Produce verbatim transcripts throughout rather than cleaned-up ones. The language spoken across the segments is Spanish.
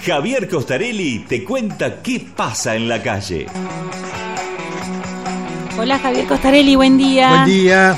Javier Costarelli te cuenta qué pasa en la calle. Hola Javier Costarelli, buen día. Buen día.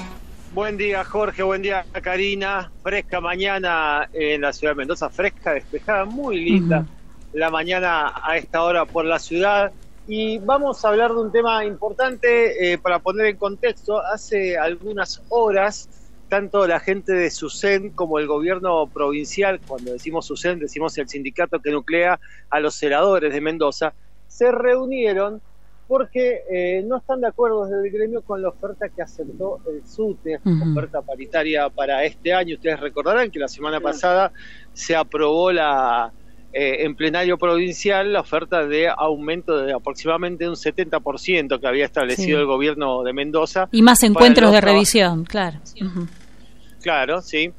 Buen día Jorge, buen día Karina. Fresca mañana en la ciudad de Mendoza, fresca, despejada, muy linda uh-huh. la mañana a esta hora por la ciudad. Y vamos a hablar de un tema importante eh, para poner en contexto. Hace algunas horas, tanto la gente de SUSEN como el gobierno provincial, cuando decimos SUSEN, decimos el sindicato que nuclea a los celadores de Mendoza, se reunieron porque eh, no están de acuerdo desde el gremio con la oferta que aceptó el SUTE, uh-huh. oferta paritaria para este año. Ustedes recordarán que la semana pasada se aprobó la... Eh, en plenario provincial la oferta de aumento de aproximadamente un setenta por ciento que había establecido sí. el gobierno de Mendoza. Y más encuentros de revisión, claro. Sí. Uh-huh. Claro, sí.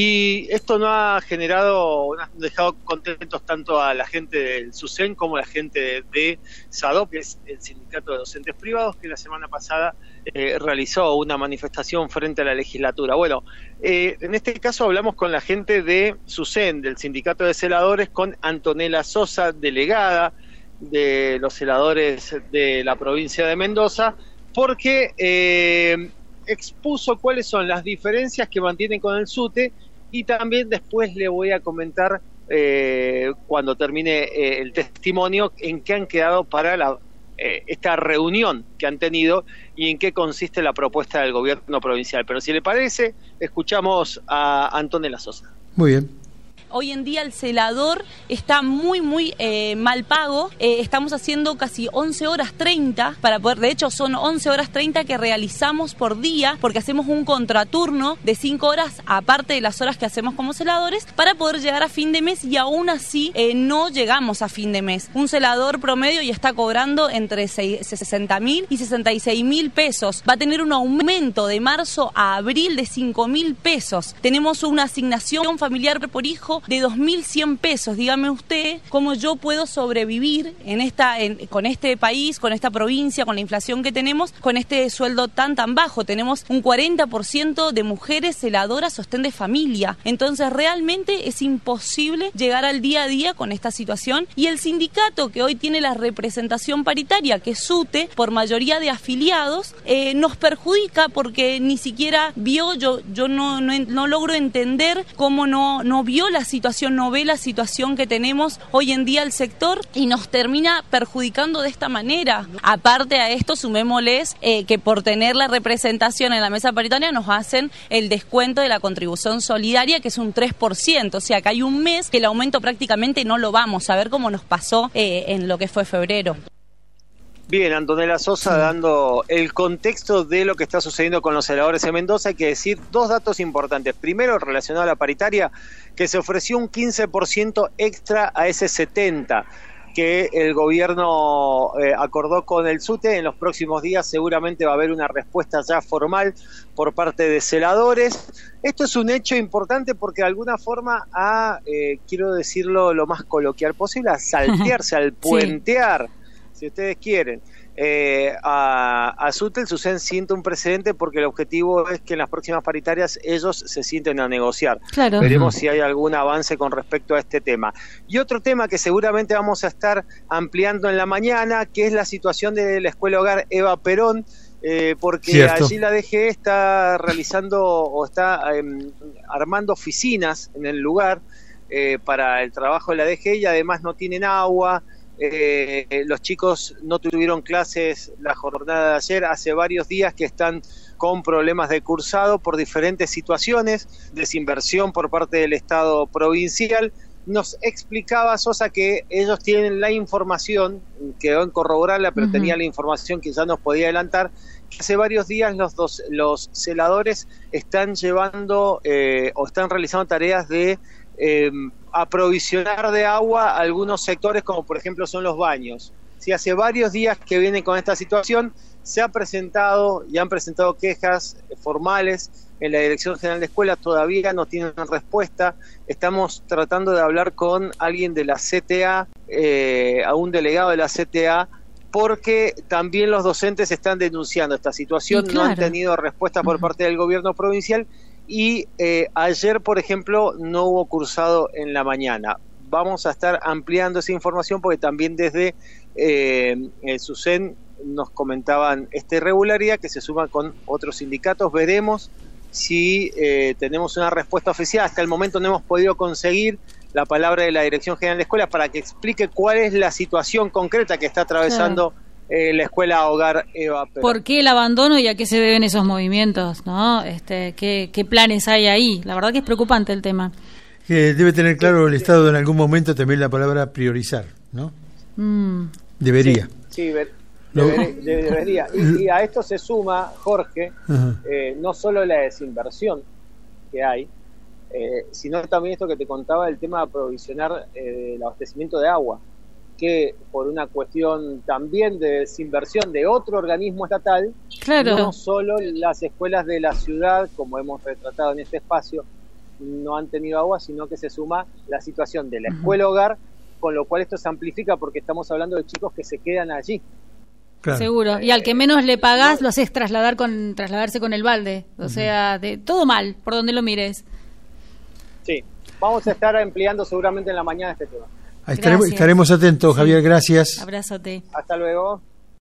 Y esto no ha generado, no ha dejado contentos tanto a la gente del SUSEN como a la gente de, de SADOP, que es el Sindicato de Docentes Privados, que la semana pasada eh, realizó una manifestación frente a la legislatura. Bueno, eh, en este caso hablamos con la gente de SUSEN, del Sindicato de Celadores, con Antonella Sosa, delegada de los celadores de la provincia de Mendoza, porque... Eh, expuso cuáles son las diferencias que mantienen con el SUTE y también después le voy a comentar eh, cuando termine eh, el testimonio en qué han quedado para la, eh, esta reunión que han tenido y en qué consiste la propuesta del gobierno provincial. Pero si le parece, escuchamos a Antonella Sosa. Muy bien. Hoy en día el celador está muy, muy eh, mal pago. Eh, estamos haciendo casi once horas treinta para poder, de hecho son once horas treinta que realizamos por día, porque hacemos un contraturno de cinco horas, aparte de las horas que hacemos como celadores, para poder llegar a fin de mes y aún así eh, no llegamos a fin de mes. Un celador promedio ya está cobrando entre sesenta mil y sesenta y seis mil pesos. Va a tener un aumento de marzo a abril de cinco mil pesos. Tenemos una asignación familiar por hijo de dos mil cien pesos. Dígame usted cómo yo puedo sobrevivir en esta, en, con este país, con esta provincia, con la inflación que tenemos, con este sueldo tan tan bajo. Tenemos un cuarenta por ciento de mujeres celadoras sostén de familia. Entonces realmente es imposible llegar al día a día con esta situación. Y el sindicato que hoy tiene la representación paritaria, que es SUTE, por mayoría de afiliados, eh, nos perjudica porque ni siquiera vio, yo, yo no, no, no logro entender cómo no, no vio la situación, no ve la situación que tenemos hoy en día el sector y nos termina perjudicando de esta manera. Aparte a esto, sumémosles eh, que por tener la representación en la mesa paritaria nos hacen el descuento de la contribución solidaria, que es un tres por ciento. O sea que hay un mes que el aumento prácticamente no lo vamos a ver, como nos pasó eh, en lo que fue febrero. Bien, Antonella Sosa dando el contexto de lo que está sucediendo con los celadores en Mendoza. Hay que decir dos datos importantes. Primero, relacionado a la paritaria, que se ofreció un quince por ciento extra a ese setenta por ciento que el gobierno eh, acordó con el SUTE. En los próximos días seguramente va a haber una respuesta ya formal por parte de celadores. Esto es un hecho importante porque de alguna forma ha, eh, quiero decirlo lo más coloquial posible, a saltearse, al puentear, sí. si ustedes quieren, eh, a, a SUTE, el SUSEN siente un precedente porque el objetivo es que en las próximas paritarias ellos se sienten a negociar. Claro. Veremos si hay algún avance con respecto a este tema. Y otro tema que seguramente vamos a estar ampliando en la mañana, que es la situación de la Escuela Hogar Eva Perón, eh, porque Cierto. allí la D G E está realizando o está eh, armando oficinas en el lugar eh, para el trabajo de la D G E y además no tienen agua. Eh, los chicos no tuvieron clases la jornada de ayer, hace varios días que están con problemas de cursado por diferentes situaciones, desinversión por parte del Estado provincial. Nos explicaba Sosa que ellos tienen la información, quedó en corroborarla, pero uh-huh. tenía la información que ya nos podía adelantar, que hace varios días los dos, los celadores están llevando eh, o están realizando tareas de eh, aprovisionar de agua a algunos sectores, como por ejemplo son los baños. Si hace varios días que vienen con esta situación, se ha presentado y han presentado quejas formales en la Dirección General de Escuelas, todavía no tienen respuesta. Estamos tratando de hablar con alguien de la C T A, eh, a un delegado de la C T A, porque también los docentes están denunciando esta situación, claro. no han tenido respuesta por uh-huh. parte del gobierno provincial y eh, ayer, por ejemplo, no hubo cursado en la mañana. vamos a estar ampliando esa información porque también desde eh, el SUSEN nos comentaban esta irregularidad que se suma con otros sindicatos. Veremos si eh, tenemos una respuesta oficial. Hasta el momento no hemos podido conseguir la palabra de la Dirección General de Escuelas para que explique cuál es la situación concreta que está atravesando claro. eh, la Escuela Hogar Eva Perón. ¿Por qué el abandono y a qué se deben esos movimientos? ¿No? Este, ¿qué, qué planes hay ahí? La verdad que es preocupante el tema. Que debe tener claro el Estado en algún momento también la palabra priorizar, ¿no? Mm. Debería. Sí, sí ver, debería. debería. Y, y a esto se suma, Jorge, eh, no solo la desinversión que hay, eh, sino también esto que te contaba, el tema de aprovisionar eh, el abastecimiento de agua, que por una cuestión también de desinversión de otro organismo estatal, claro. no solo las escuelas de la ciudad, como hemos retratado en este espacio, no han tenido agua, sino que se suma la situación de la escuela hogar, con lo cual esto se amplifica porque estamos hablando de chicos que se quedan allí. Claro. Seguro, y al que menos le pagás lo haces trasladar con trasladarse con el balde, o uh-huh. sea, de todo mal, por donde lo mires. Sí, vamos a estar ampliando seguramente en la mañana este tema. Estaremos, estaremos atentos, Javier, gracias. Abrazote. Hasta luego.